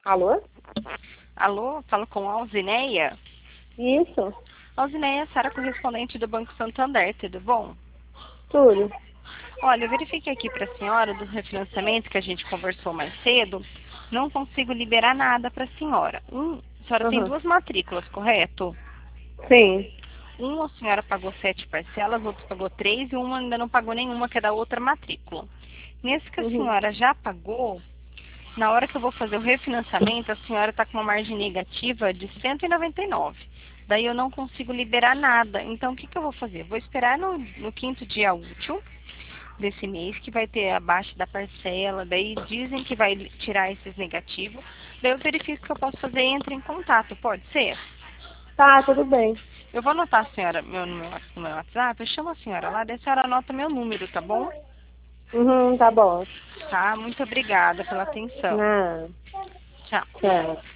Alô? Alô, falo com a Alzineia. Isso, Alzineia, Sara, correspondente do Banco Santander, tudo bom? tudo. Olha, eu verifiquei aqui para a senhora do refinanciamento que a gente conversou mais cedo. Não consigo liberar nada para a senhora. A senhora tem Uhum. duas matrículas, correto? Sim. A senhora pagou 7 parcelas, outra pagou 3 e uma ainda não pagou nenhuma, que é da outra matrícula. Nesse que a Uhum. senhora já pagou, na hora que eu vou fazer o refinanciamento, a senhora está com uma margem negativa de 199. Daí eu não consigo liberar nada. Então, o que, que eu vou fazer? Vou esperar no quinto dia útil desse mês, que vai ter abaixo da parcela. Daí dizem que vai tirar esses negativos. Daí eu verifico o que eu posso fazer e entro em contato. Pode ser? Tá, tudo bem. Eu vou anotar a senhora no meu WhatsApp. Eu chamo a senhora lá, daí a senhora anota meu número, tá bom? Tá bom. Tá? Muito obrigada pela atenção. Não, Tchau. tchau.